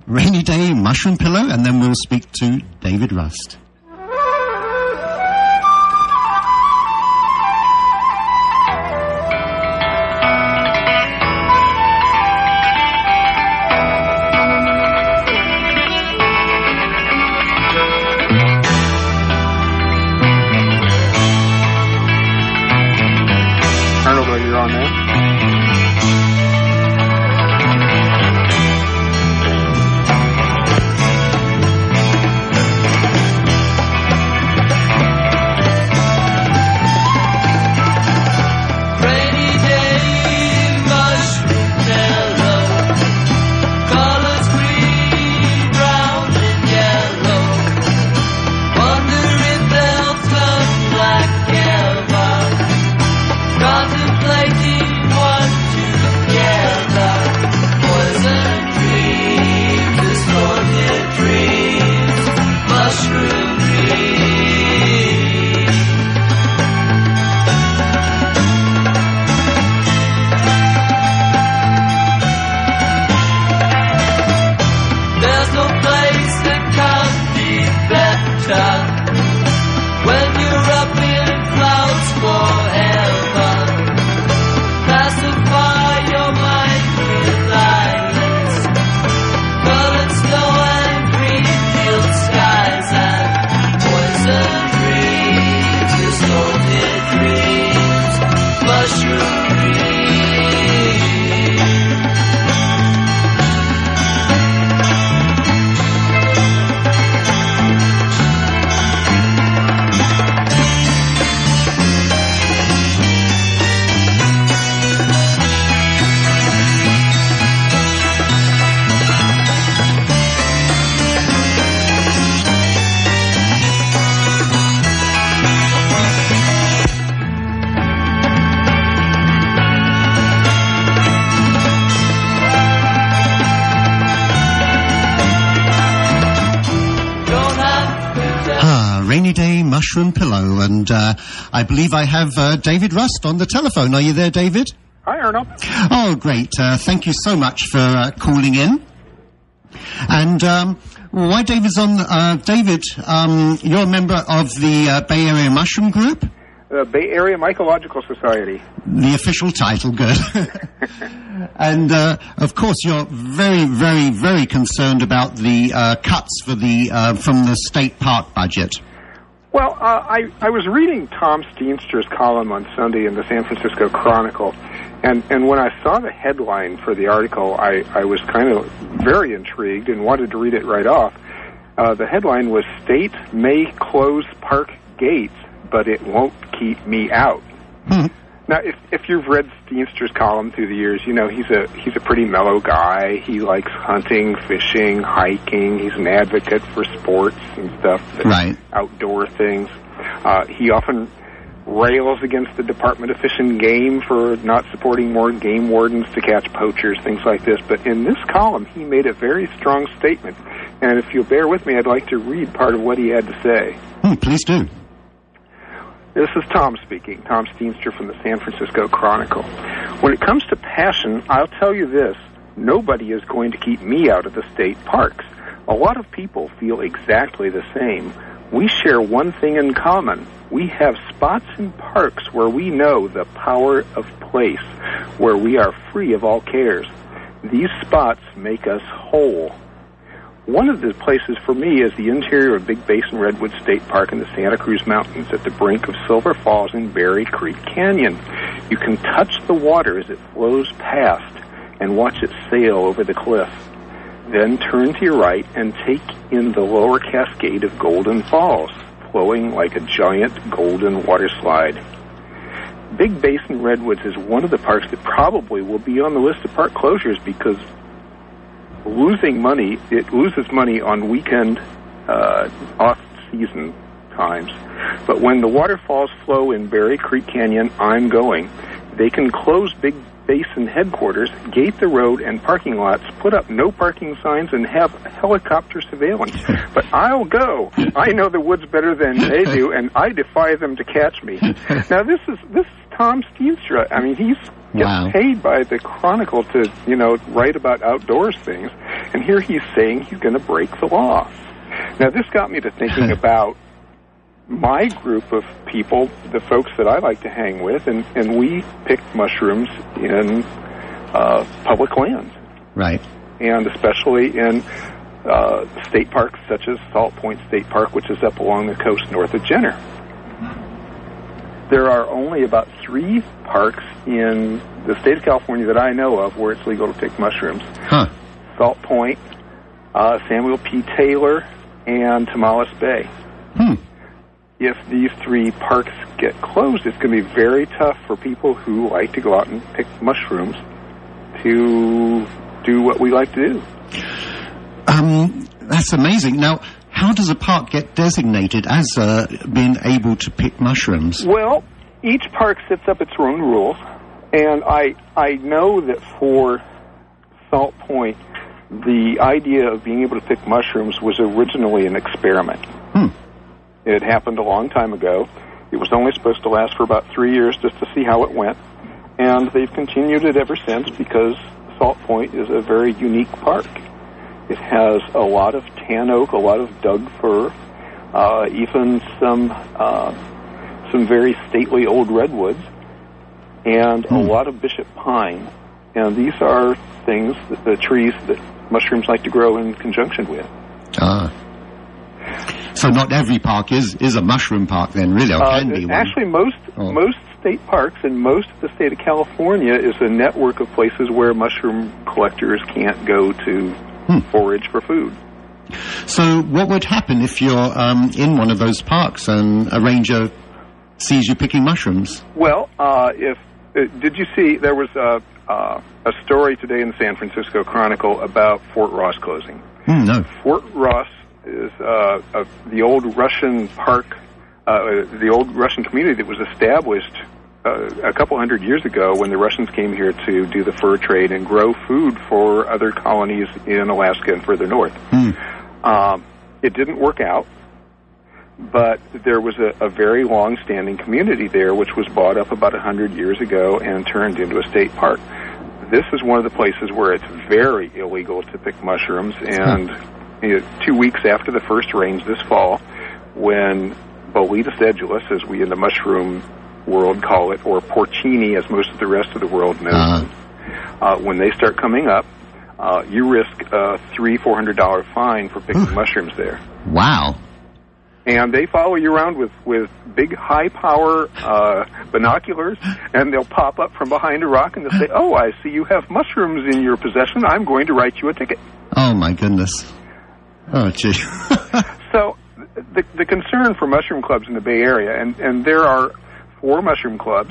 Rainy Day Mushroom Pillow, and then we'll speak to David Rust. Mushroom Pillow, and I believe I have David Rust on the telephone. Are you there, David? Hi, Arnold. Oh, great. Thank you so much for calling in. And why David's on... David, you're a member of the Bay Area Mushroom Group? The Bay Area Mycological Society. The official title, good. And, of course, you're very, very, very concerned about the cuts for the from the state park budget. Well, I was reading Tom Steenster's column on Sunday in the San Francisco Chronicle, and when I saw the headline for the article, I was kind of very intrigued and wanted to read it right off. The headline was, "State may close park gates, but it won't keep me out." Now, if you've read Steenster's column through the years, you know he's a pretty mellow guy. He likes hunting, fishing, hiking. He's an advocate for sports and stuff, right. Outdoor things. He often rails against the Department of Fish and Game for not supporting more game wardens to catch poachers, things like this. But in this column, he made a very strong statement. And if you'll bear with me, I'd like to read part of what he had to say. Please do. This is Tom speaking, Tom Steenster from the San Francisco Chronicle. When it comes to passion, I'll tell you this, nobody is going to keep me out of the state parks. A lot of people feel exactly the same. We share one thing in common. We have spots in parks where we know the power of place, where we are free of all cares. These spots make us whole. One of the places for me is the interior of Big Basin Redwood State Park in the Santa Cruz Mountains at the brink of Silver Falls in Berry Creek Canyon. You can touch the water as it flows past and watch it sail over the cliff. Then turn to your right and take in the lower cascade of Golden Falls, flowing like a giant golden water slide. Big Basin Redwoods is one of the parks that probably will be on the list of park closures because it loses money on weekend, off-season times. But when the waterfalls flow in Berry Creek Canyon, I'm going. They can close Big Basin headquarters, gate the road and parking lots, put up no parking signs, and have helicopter surveillance. But I'll go. I know the woods better than they do, and I defy them to catch me. Now, this is Tom Steenstra. I mean, Wow. gets paid by the Chronicle to, write about outdoors things, and here he's saying he's going to break the law. Now, this got me to thinking about my group of people, the folks that I like to hang with, and we pick mushrooms in public lands. Right. And especially in state parks such as Salt Point State Park, which is up along the coast north of Jenner. There are only about 3 parks in the state of California that I know of where it's legal to pick mushrooms. Huh. Salt Point, Samuel P. Taylor, and Tomales Bay. If these 3 parks get closed, it's going to be very tough for people who like to go out and pick mushrooms to do what we like to do. That's amazing. Now, how does a park get designated as being able to pick mushrooms? Well, each park sets up its own rules, and I know that for Salt Point, the idea of being able to pick mushrooms was originally an experiment. It happened a long time ago. It was only supposed to last for about 3 years just to see how it went, and they've continued it ever since because Salt Point is a very unique park. It has a lot of tan oak, a lot of Doug fir, even some very stately old redwoods, and a lot of bishop pine. And these are things, the trees that mushrooms like to grow in conjunction with. So not every park is a mushroom park then, really, or can be one? Actually, most state parks and most of the state of California is a network of places where mushroom collectors can't go to forage for food. So what would happen if you're in one of those parks and a ranger sees you picking mushrooms? Well, did you see there was a story today in the San Francisco Chronicle about Fort Ross closing? No. Fort Ross is the old Russian park, the old Russian community that was established a couple hundred years ago when the Russians came here to do the fur trade and grow food for other colonies in Alaska and further north. It didn't work out, but there was a very long-standing community there which was bought up about 100 years ago and turned into a state park. This is one of the places where it's very illegal to pick mushrooms, and 2 weeks after the first rains this fall, when Boletus edulis, as we in the mushroom world call it, or porcini, as most of the rest of the world knows, when they start coming up, you risk a $300-400 fine for picking mushrooms there. Wow. And they follow you around with big, high-power binoculars, and they'll pop up from behind a rock and they'll say, "Oh, I see you have mushrooms in your possession. I'm going to write you a ticket." Oh, my goodness. Oh, gee. So the concern for mushroom clubs in the Bay Area, and there are 4 mushroom clubs,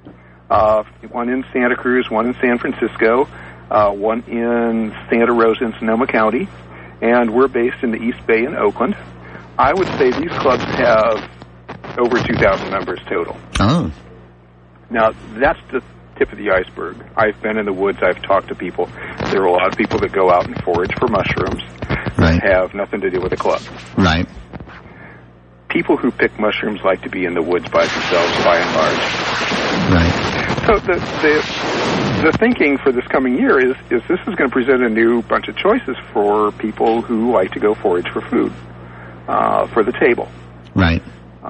one in Santa Cruz, one in San Francisco, one in Santa Rosa in Sonoma County, and we're based in the East Bay in Oakland. I would say these clubs have over 2,000 members total. Oh. Now, that's the tip of the iceberg. I've been in the woods. I've talked to people. There are a lot of people that go out and forage for mushrooms that have nothing to do with the club. Right. People who pick mushrooms like to be in the woods by themselves, by and large. Right. So the thinking for this coming year is this is going to present a new bunch of choices for people who like to go forage for food. For the table. Right.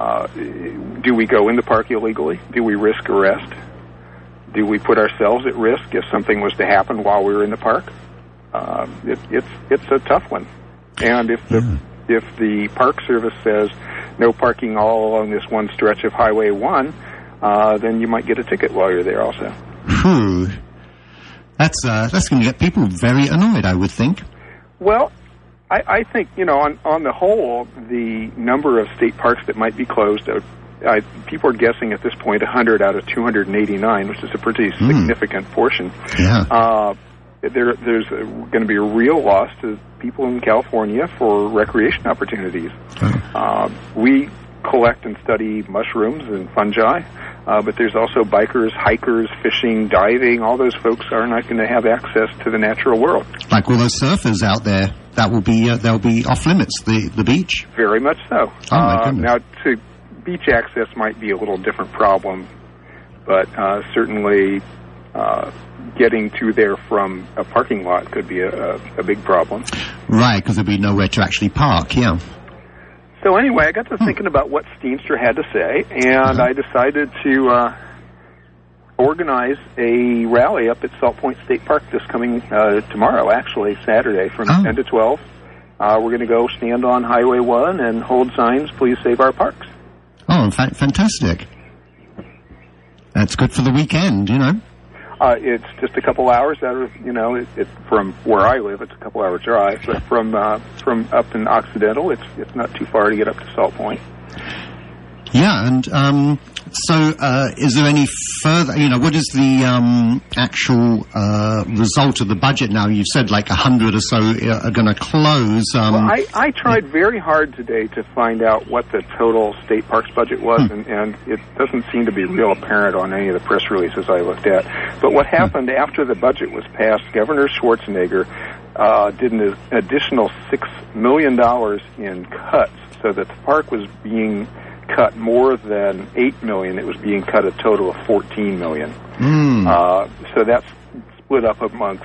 Do we go in the park illegally? Do we risk arrest? Do we put ourselves at risk if something was to happen while we were in the park? It's a tough one. And if the Park Service says no parking all along this one stretch of Highway 1, then you might get a ticket while you're there also. That's going to get people very annoyed, I would think. Well, I think, on the whole, the number of state parks that might be closed, people are guessing at this point 100 out of 289, which is a pretty significant portion. Yeah. There's going to be a real loss to people in California for recreation opportunities. We collect and study mushrooms and fungi, but there's also bikers, hikers, fishing, diving. All those folks are not going to have access to the natural world. Like all those surfers out there, they'll be off limits. The beach. Very much so. Oh my goodness. Now, beach access might be a little different problem, but certainly getting to there from a parking lot could be a big problem. Right, because there'd be nowhere to actually park, yeah. So anyway, I got to thinking about what Steamster had to say, and I decided to organize a rally up at Salt Point State Park this coming tomorrow, actually, Saturday, from 10 to 12. We're going to go stand on Highway 1 and hold signs, please save our parks. Oh, fantastic. That's good for the weekend, you know. It's just a couple hours out of, from where I live, it's a couple hour drive, but from up in Occidental, it's not too far to get up to Salt Point. Yeah, and so is there any further, what is the actual result of the budget now? You've said like 100 or so are going to close. Well, I tried very hard today to find out what the total state parks budget was, and it doesn't seem to be real apparent on any of the press releases I looked at. But what happened after the budget was passed, Governor Schwarzenegger did an additional $6 million in cuts so that the park was being cut more than $8 million. It was being cut a total of $14 million. So that's split up amongst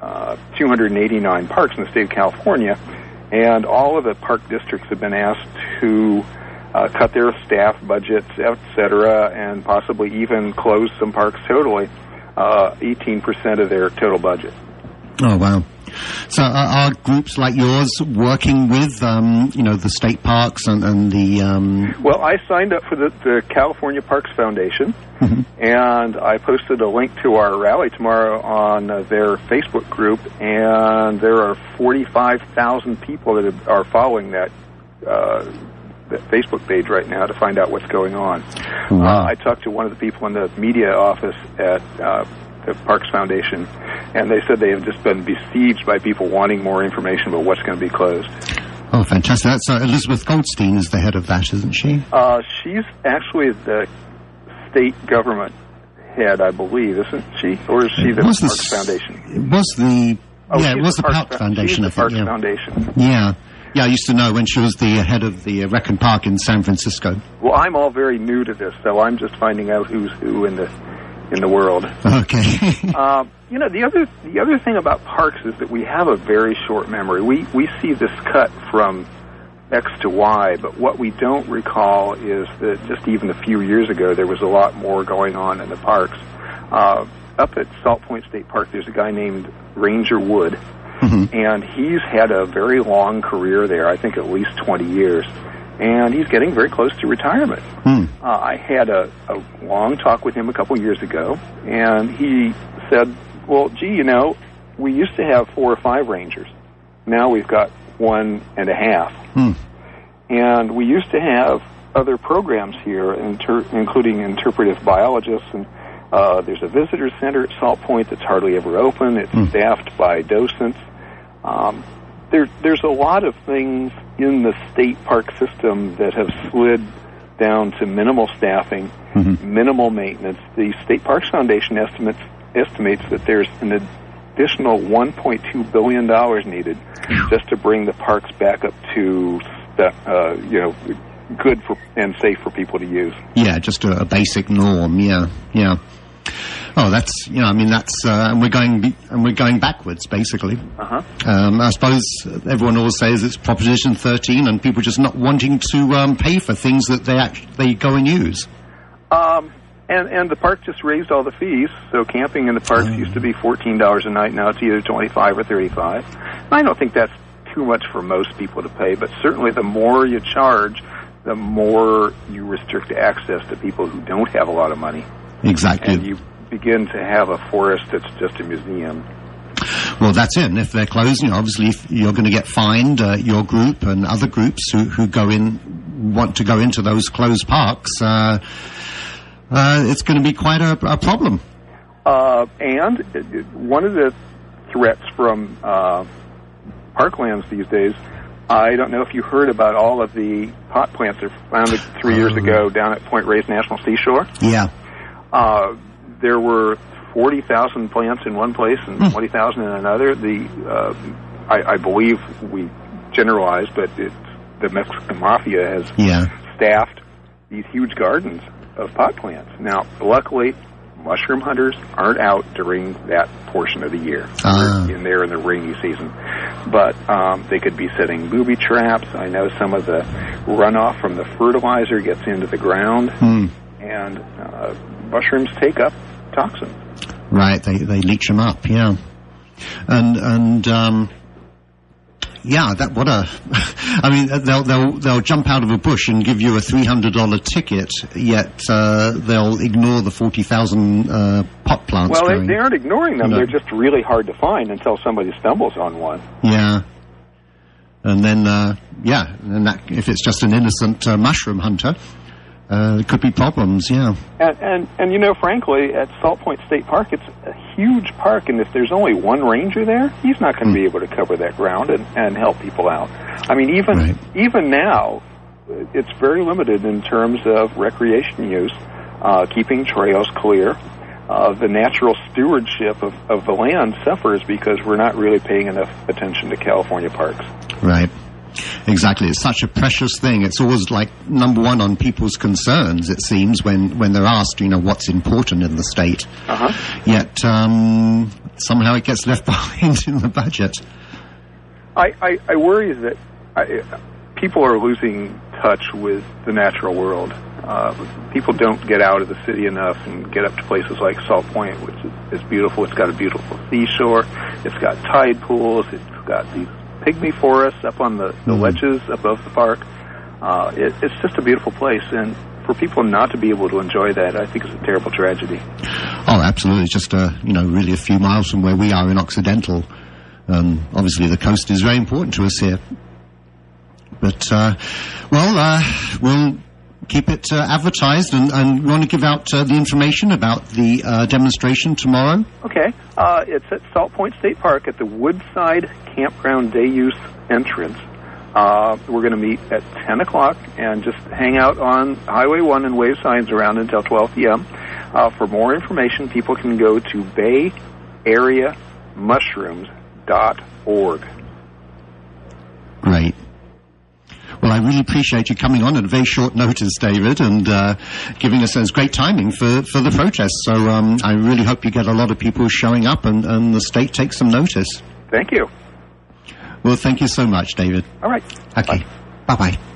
289 parks in the state of California, and all of the park districts have been asked to cut their staff budgets, etc., and possibly even close some parks totally, 18% of their total budget. Oh, wow. So are groups like yours working with, the state parks and the... Well, I signed up for the California Parks Foundation, and I posted a link to our rally tomorrow on their Facebook group, and there are 45,000 people that are following that Facebook page right now to find out what's going on. Wow. I talked to one of the people in the media office at the Parks Foundation, and they said they have just been besieged by people wanting more information about what's going to be closed. Oh, fantastic. That's Elizabeth Goldstein is the head of that, isn't she? She's actually the state government head, I believe, isn't she? Or is she the Parks Foundation? It was the... it was the Parks Foundation, I think. She's the Parks Foundation. Yeah. Yeah, I used to know when she was the head of the Rec and Park in San Francisco. Well, I'm all very new to this, so I'm just finding out who's who in the world. Okay. The other thing about parks is that we have a very short memory. We see this cut from X to Y, but what we don't recall is that just even a few years ago there was a lot more going on in the parks. Up at Salt Point State Park, there's a guy named Ranger Wood, and he's had a very long career there, I think at least 20 years. And he's getting very close to retirement. I had a long talk with him a couple years ago, and he said, well, gee, we used to have 4 or 5 rangers. Now we've got 1.5. And we used to have other programs here, including interpretive biologists, and there's a visitor center at Salt Point that's hardly ever open. It's staffed by docents. There's a lot of things in the state park system that have slid down to minimal staffing, minimal maintenance. The State Parks Foundation estimates that there's an additional $1.2 billion needed just to bring the parks back up to good for and safe for people to use. Yeah, just a basic norm. Yeah. Oh, that's and we're going backwards basically. I suppose everyone always says it's Proposition 13, and people just not wanting to pay for things that they go and use. And the park just raised all the fees. So camping in the parks used to be $14 a night. Now it's either $25 or $35. I don't think that's too much for most people to pay, but certainly the more you charge, the more you restrict access to people who don't have a lot of money. Exactly. And you begin to have a forest that's just a museum. Well, that's it. And if they're closed, obviously if you're going to get fined, your group and other groups who want to go into those closed parks, it's going to be quite a problem. And one of the threats from parklands these days, I don't know if you heard about all of the pot plants that were founded 3 years ago down at Point Reyes National Seashore. Yeah. There were 40,000 plants in one place and 20,000 in another. I believe we generalized, but the Mexican Mafia has staffed these huge gardens of pot plants. Now, luckily, mushroom hunters aren't out during that portion of the year. They're in the rainy season. But they could be setting booby traps. I know some of the runoff from the fertilizer gets into the ground, and mushrooms take up toxins. Right, they leach them up, yeah. And yeah, I mean, they'll jump out of a bush and give you a $300 ticket, yet they'll ignore the 40,000 pot plants. Well, they aren't ignoring them. They're just really hard to find until somebody stumbles on one. Yeah. And then, and that, if it's just an innocent mushroom hunter, there could be problems, yeah. And you know, frankly, at Salt Point State Park, it's a huge park, and if there's only one ranger there, he's not going to be able to cover that ground and help people out. I mean, even now, it's very limited in terms of recreation use, keeping trails clear. The natural stewardship of the land suffers because we're not really paying enough attention to California parks. Right. Exactly. It's such a precious thing. It's always like number one on people's concerns, it seems, when they're asked, what's important in the state. Yet somehow it gets left behind in the budget. I worry that people are losing touch with the natural world. People don't get out of the city enough and get up to places like Salt Point, which is beautiful. It's got a beautiful seashore. It's got tide pools. It's got these pygmy forests up on the ledges above the park. It's just a beautiful place, and for people not to be able to enjoy that, I think is a terrible tragedy. Oh, absolutely. It's just really a few miles from where we are in Occidental. Obviously, the coast is very important to us here. But we'll keep it advertised, and we want to give out the information about the demonstration tomorrow. Okay. It's at Salt Point State Park at the Woodside Campground Day Use entrance. We're going to meet at 10 o'clock and just hang out on Highway 1 and wave signs around until 12 p.m. For more information, people can go to bayareamushrooms.org. Great. Well, I really appreciate you coming on at very short notice, David, and giving us great timing for the protest. So I really hope you get a lot of people showing up and the state takes some notice. Thank you. Well, thank you so much, David. All right. Okay. Bye-bye.